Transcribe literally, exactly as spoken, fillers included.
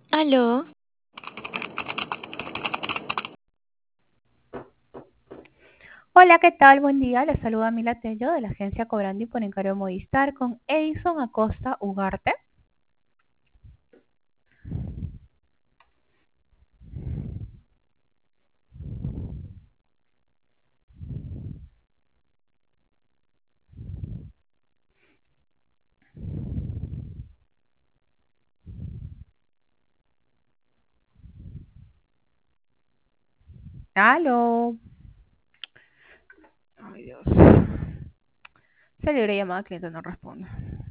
Aló, Hola, ¿qué tal? Buen día. Les saluda Mila Tello de la agencia Cobrando y por Encargo Movistar con Edison Acosta Ugarte. Aló. Ay, Dios. Se libre llamada, cliente no responde.